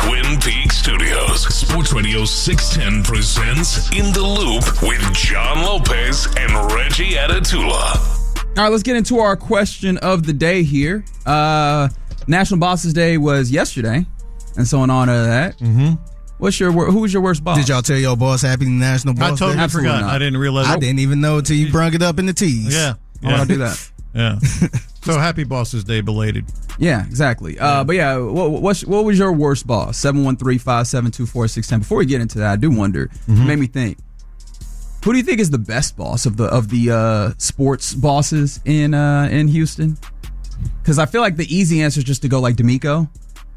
Twin Peaks Studios. Sports Radio 610 presents In the Loop with John Lopez and Reggie Atatula. All right, let's get into our question of the day here. National Bosses Day was yesterday, and so in honor of that, who was your worst boss? Did y'all tell your boss Happy National Boss Day? I totally Absolutely forgot. not. I didn't realize. I didn't even know until you brung it up in the tease. Yeah. Why would I do that? Yeah. So happy Bosses Day belated. Yeah, exactly. But yeah, what was your worst boss? 713-572-4610. Before we get into that, I do wonder. It made me think. Who do you think is the best boss of the sports bosses in Houston? Because I feel like the easy answer is just to go like D'Amico.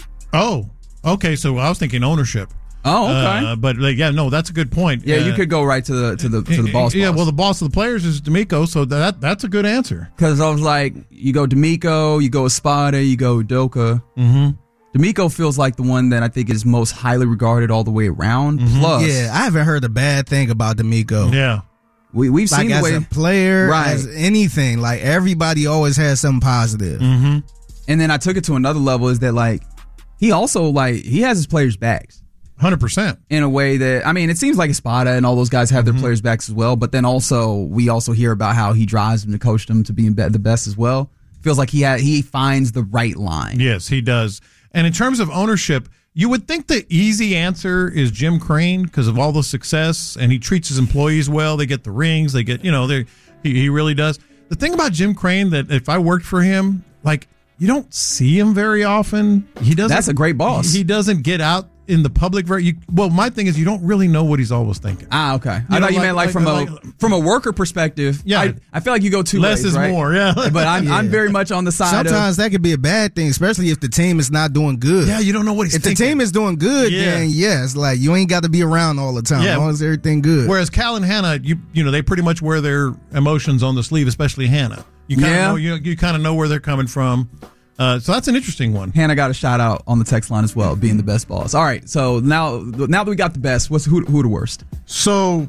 Oh, okay. So I was thinking ownership. Oh, okay. But that's a good point. Yeah, you could go right to the boss. Yeah, well, the boss of the players is D'Amico, so that's a good answer. Because I was like, you go D'Amico, you go Espada, you go Udoka. Mm-hmm. D'Amico feels like the one that I think is most highly regarded all the way around. Mm-hmm. Plus, Yeah, I haven't heard a bad thing about D'Amico. Yeah. we've Like seen the as way a player, Right. as anything, like everybody always has something positive. Mm-hmm. And then I took it to another level is that like he also like he has his players' backs 100%. in a way that I mean it seems like Espada and all those guys have their players' backs as well. But then also we also hear about how he drives them to coach them to be the best as well. Feels like he finds the right line. Yes, he does. And in terms of ownership, you would think the easy answer is Jim Crane because of all the success, and he treats his employees well. They get the rings. They get, he really does. The thing about Jim Crane that if I worked for him, like you don't see him very often. He doesn't. That's a great boss. He doesn't get out in the public my thing is you don't really know what he's always thinking. Ah, okay. I thought you meant from a worker perspective. Yeah. I feel like you go two Less ways, is right? more, yeah. But I'm very much on the side Sometimes that could be a bad thing, especially if the team is not doing good. Yeah, you don't know what he's If thinking. the team is doing good, then yes, like you ain't got to be around all the time. Yeah. As long as everything good. Whereas Cal and Hannah, they pretty much wear their emotions on the sleeve, especially Hannah. You kind of know you kind of know where they're coming from. So that's an interesting one. Hannah got a shout out on the text line as well, being the best boss. All right, so now that we got the best, who the worst? So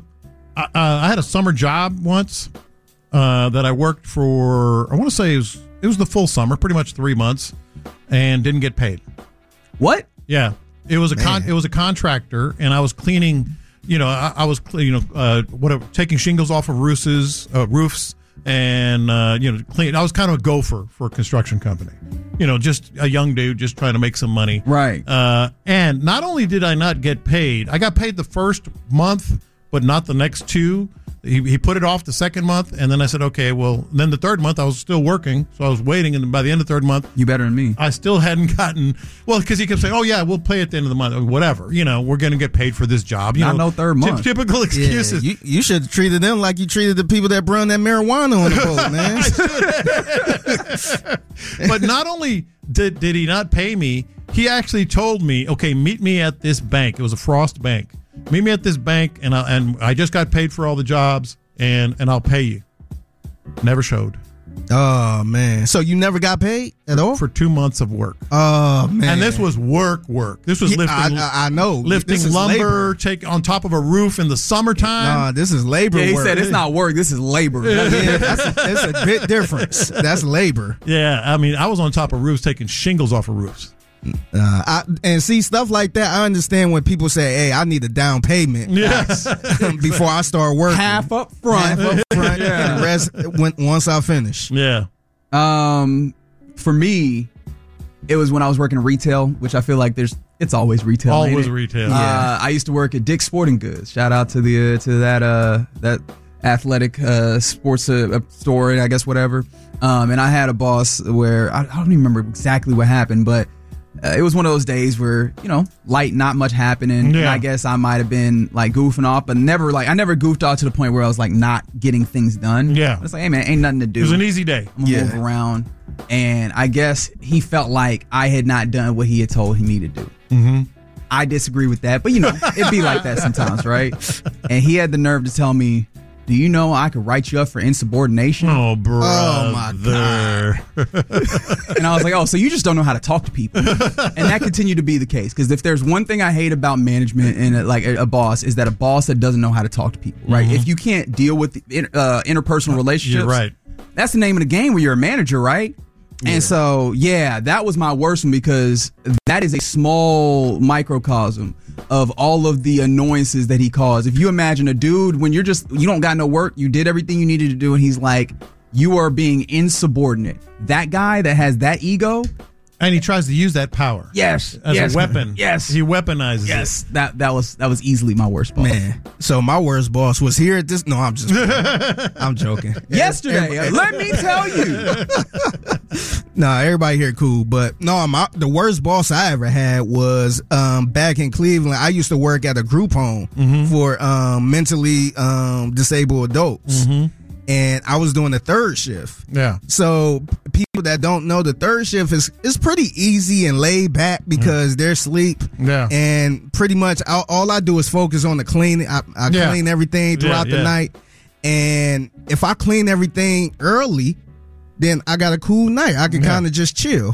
I had a summer job once that I worked for. I want to say it was the full summer, pretty much 3 months, and didn't get paid. What? Yeah, it was a contractor, and I was cleaning. I was taking shingles off of roofs. And clean. I was kind of a gopher for a construction company. Just a young dude, just trying to make some money. Right. And not only did I not get paid, I got paid the first month, but not the next two. He put it off the second month, and then I said, okay, well, then the third month I was still working, so I was waiting, and by the end of the third month, you better than me. I still hadn't gotten, because he kept saying, oh yeah, we'll pay at the end of the month, or whatever, we're going to get paid for this job. No third month. Typical excuses. Yeah, you should have treated them like you treated the people that run that marijuana on the boat, man. But not only did he not pay me, he actually told me, okay, meet me at this bank. It was a Frost Bank. Meet me at this bank, and I just got paid for all the jobs, and I'll pay you. Never showed. Oh, man. So you never got paid at all? For 2 months of work. Oh, man. And this was work. This was lifting. I know. Lifting lumber, on top of a roof in the summertime. Nah, this is labor work. He said it's not work, this is labor. That's a bit difference. That's labor. Yeah, I mean, I was on top of roofs taking shingles off of roofs. And see, stuff like that, I understand when people say, hey, I need a down payment before I start working. Half up front. And the rest once I finish. Yeah. For me, it was when I was working in retail, which I feel like it's always retail. Always retail. I used to work at Dick's Sporting Goods. Shout out to that athletic sports store, I guess, whatever. And I had a boss where I don't even remember exactly what happened, but it was one of those days where, not much happening. Yeah. And I guess I might have been like goofing off, but I never goofed off to the point where I was like not getting things done. Yeah. It's like, hey man, ain't nothing to do. It was an easy day. I'm gonna move around. And I guess he felt like I had not done what he had told he needed to do. Mm-hmm. I disagree with that, but it'd be like that sometimes, right? And he had the nerve to tell me, do you know I could write you up for insubordination? Oh, brother. Oh, my God. And I was like, oh, so you just don't know how to talk to people. And that continued to be the case. Because if there's one thing I hate about management and a boss, is that a boss that doesn't know how to talk to people, right? Mm-hmm. If you can't deal with the interpersonal relationships, You're right. that's the name of the game when you're a manager, right? And so, that was my worst one because that is a small microcosm of all of the annoyances that he caused. If you imagine a dude, when you don't got no work, you did everything you needed to do, and he's like, you are being insubordinate. That guy that has that ego. And he tries to use that power. Yes. As a weapon. Yes. He weaponizes it. Yes. That was easily my worst boss. Man, so my worst boss was here at this. No, I'm just. I'm joking. Yesterday, let me tell you. Nah, everybody here cool, but no, the worst boss I ever had was back in Cleveland. I used to work at a group home for mentally disabled adults. And I was doing the third shift. Yeah. So people that don't know, the third shift is pretty easy and laid back because they're asleep. Yeah. And pretty much all I do is focus on the cleaning. I clean everything throughout the night. And if I clean everything early, then I got a cool night. I can kind of just chill.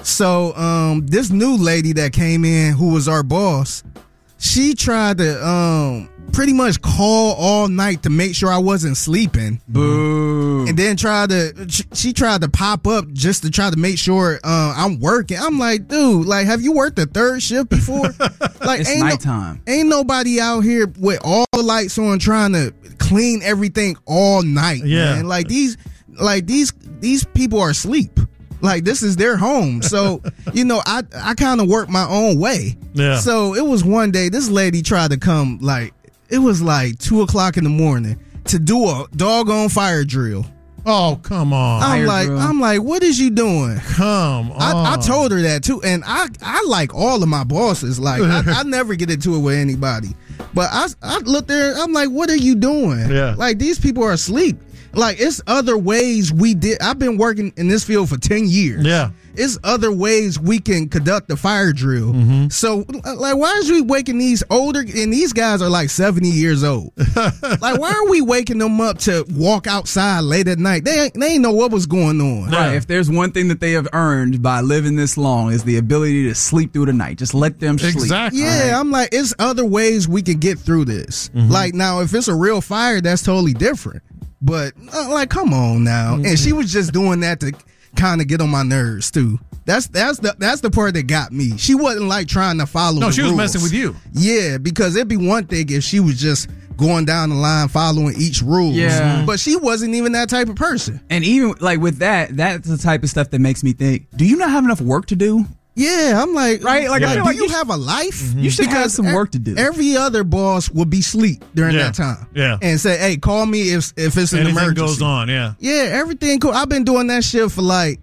So this new lady that came in, who was our boss, she tried to pretty much call all night to make sure I wasn't sleeping. Boo. And then she tried to pop up just to try to make sure I'm working. I'm like, dude, like, have you worked a third shift before? Like, it's nighttime. Ain't nobody out here with all the lights on trying to clean everything all night. Yeah. Man. Like these people are asleep. Like, this is their home. So, I kind of work my own way. Yeah. So it was one day, this lady tried to come, like, it was like 2:00 in the morning to do a doggone fire drill. Oh, come on. I'm like, what is you doing? Come on. I told her that too. And I like all of my bosses. Like, I never get into it with anybody. But I looked there, I'm like, what are you doing? Yeah. Like, these people are asleep. Like, it's other ways I've been working in this field for 10 years. Yeah. It's other ways we can conduct the fire drill. So, like, why is we waking these older, and these guys are like 70 years old. Like, why are we waking them up to walk outside late at night? They ain't know what was going on. Right. If there's one thing that they have earned by living this long is the ability to sleep through the night. Just let them sleep. Exactly. Yeah, I'm like, it's other ways we can get through this. Like, now, if it's a real fire, that's totally different. But, like, come on now. And she was just doing that to kind of get on my nerves, too. That's the part that got me. She wasn't, like, trying to follow the she was rules. messing with you. Yeah, because it'd be one thing if she was just going down the line following each rule. Yeah. But she wasn't even that type of person. And even, like, with that's the type of stuff that makes me think, do you not have enough work to do? Yeah, I'm like, right? Like, I feel like do you have a life? You should have some work to do. Every other boss would be asleep during that time. Yeah. And say, hey, call me if it's an Anything emergency. goes on, yeah. Yeah, everything cool. I've been doing that shit for like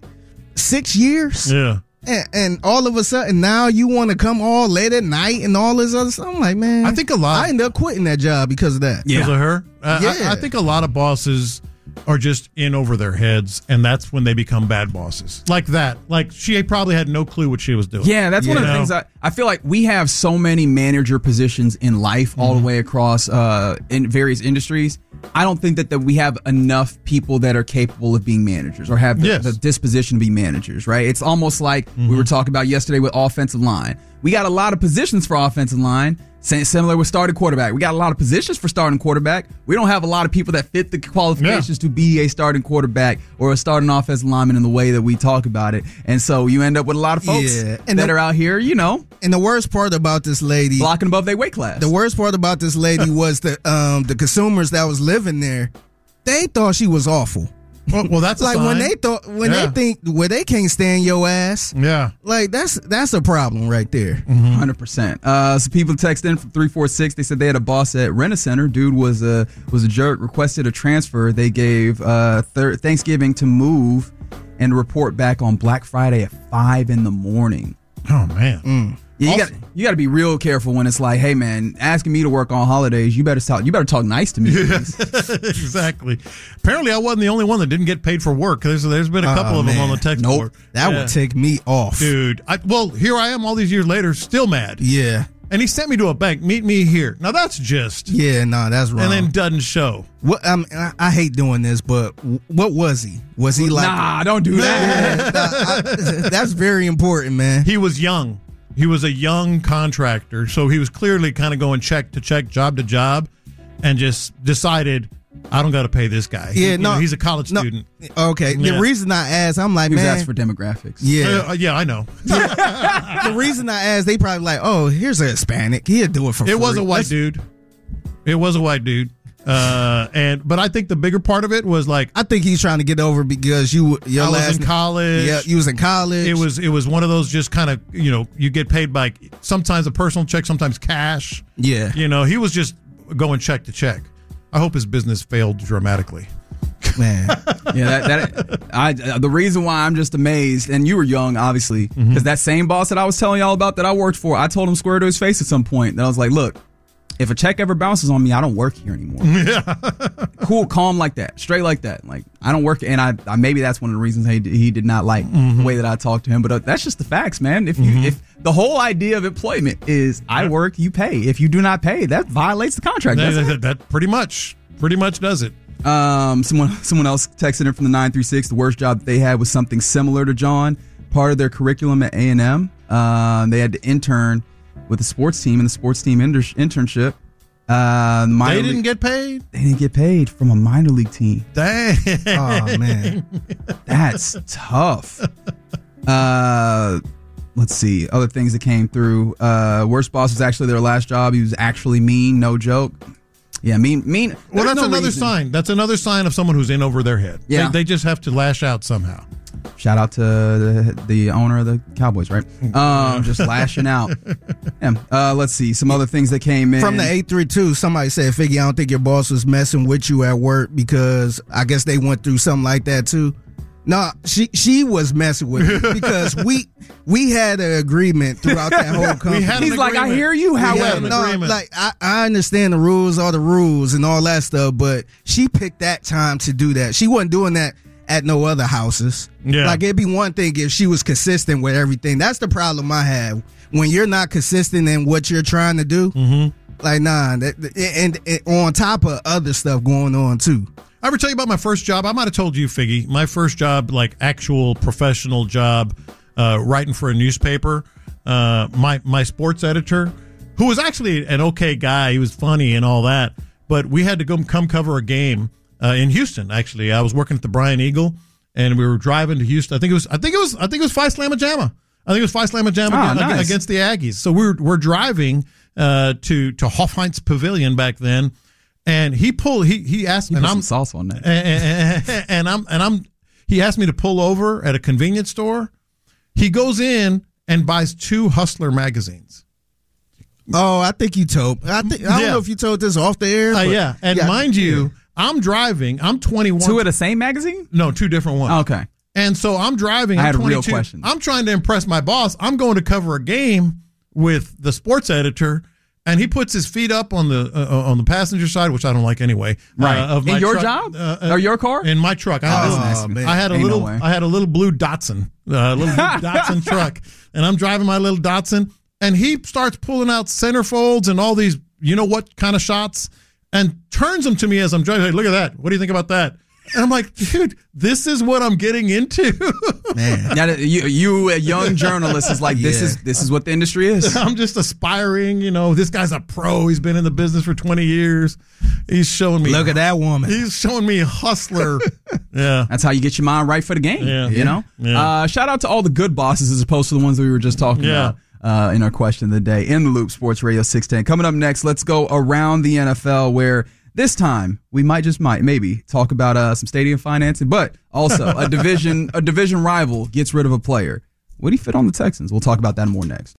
6 years. Yeah. And all of a sudden now you want to come all late at night and all this other stuff. I'm like, man, I think a lot. I ended up quitting that job because of that. Because of her? Yeah. I think a lot of bosses are just in over their heads, and that's when they become bad bosses. Like that. Like, she probably had no clue what she was doing. Yeah, that's one of the things I feel like we have so many manager positions in life all the way across in various industries. I don't think that we have enough people that are capable of being managers or have the disposition to be managers, right? It's almost like we were talking about yesterday with offensive line. We got a lot of positions for offensive line, similar with starting quarterback. We got a lot of positions for starting quarterback. We don't have a lot of people that fit the qualifications to be a starting quarterback or a starting offensive lineman in the way that we talk about it. And so you end up with a lot of folks that are out here, And the worst part about this lady, blocking above their weight class. The worst part about this lady was the consumers that was living there. They thought she was awful. Well, that's like when they think they can't stand your ass. Yeah, like that's a problem right there. 100%. So people text in from 346. They said they had a boss at Rent-A-Center. Dude was a jerk. Requested a transfer. They gave Thanksgiving to move and report back on Black Friday at 5 a.m. Oh man. Yeah, you got to be real careful when it's like, hey man, asking me to work on holidays, you better talk nice to me. Exactly. Apparently, I wasn't the only one that didn't get paid for work. There's been a couple of them on the text board. That would take me off, dude. Here I am all these years later, still mad. Yeah. And he sent me to a bank. Meet me here. Now that's just that's wrong. And then doesn't show. What I hate doing this, but what was he? Was he like? Nah, don't do that. That's very important, man. He was young. He was a young contractor, so he was clearly kind of going check to check, job to job, and just decided I don't got to pay this guy. He's a college student. Okay. Yeah. The reason I asked, I'm like, He was man. asked for demographics. Yeah. Yeah, I know. The reason I asked, they probably like, oh, here's a Hispanic. He'll do it for free. It was a white dude. It was a white dude. But I think the bigger part of it was like, I think he's trying to get over because I was in college. Yeah, you was in college. It was one of those just kind of, you get paid by sometimes a personal check, sometimes cash. Yeah. He was just going check to check. I hope his business failed dramatically. Man. Yeah, the reason why I'm just amazed, and you were young, obviously, because that same boss that I was telling y'all about that I worked for, I told him square to his face at some point that I was like, look, if a check ever bounces on me, I don't work here anymore. Yeah. Cool, calm like that, straight like that. Like, I don't work, and I maybe that's one of the reasons he did not like the way that I talked to him. But that's just the facts, man. If the whole idea of employment is I work, you pay. If you do not pay, that violates the contract. That pretty much does it. Someone else texted in from the 936. The worst job that they had was something similar to John. Part of their curriculum at A&M, they had to intern with the sports team, and the sports team internship. They didn't get paid? They didn't get paid from a minor league team. Dang. Oh, man. That's tough. Let's see. Other things that came through. Worst boss was actually their last job. He was actually mean, no joke. Yeah, mean. Well, that's another sign. That's another sign of someone who's in over their head. Yeah. They just have to lash out somehow. Shout out to the owner of the Cowboys, right? Just lashing out. Yeah. Let's see. Some other things that came in. From the 832, somebody said, Figgy, I don't think your boss was messing with you at work because I guess they went through something like that too. No, she was messing with me because we had an agreement throughout that whole company. He's like, I hear you, however. Like I understand the rules are the rules and all that stuff, but she picked that time to do that. She wasn't doing that at no other houses. Yeah. Like, it'd be one thing if she was consistent with everything. That's the problem I have. When you're not consistent in what you're trying to do, like, nah, and on top of other stuff going on too. I ever tell you about my first job? I might have told you, Figgy. My first job, like actual professional job, writing for a newspaper. My sports editor, who was actually an okay guy, he was funny and all that, but we had to come cover a game in Houston. Actually, I was working at the Bryan Eagle, and we were driving to Houston. I think it was Phi Slamma Jamma. I think it was Phi Slamma Jamma against the Aggies. So we're driving to Hofheinz Pavilion back then. And he asked, and I'm sauce on that. And he asked me to pull over at a convenience store. He goes in and buys 2 Hustler magazines. Oh, I think you told. I don't know if you told this off the air. Yeah, and mind you, I'm driving. I'm 21. 2 of the same magazine? No, 2 different ones. Okay. And so I'm driving. I had I'm 22. real questions. I'm trying to impress my boss. I'm going to cover a game with the sports editor. And he puts his feet up on the passenger side, which I don't like anyway. Right. Of my in your truck, job or your car? In my truck. I had a little blue Datsun, Datsun truck, and I'm driving my little Datsun, and he starts pulling out centerfolds and all these, you know what kind of shots, and turns them to me as I'm driving. Hey, look at that. What do you think about that? And I'm like, dude, this is what I'm getting into. Man, now, you a young journalist is like, this is what the industry is. I'm just aspiring, this guy's a pro. He's been in the business for 20 years. He's showing me. Look at that woman. He's showing me hustler. Yeah. That's how you get your mind right for the game. Yeah. You know? Yeah. Shout out to all the good bosses as opposed to the ones that we were just talking about in our question of the day. In the Loop, Sports Radio 610. Coming up next, let's go around the NFL where this time we maybe talk about some stadium financing, but also a division rival gets rid of a player. Would he fit on the Texans? We'll talk about that and more next.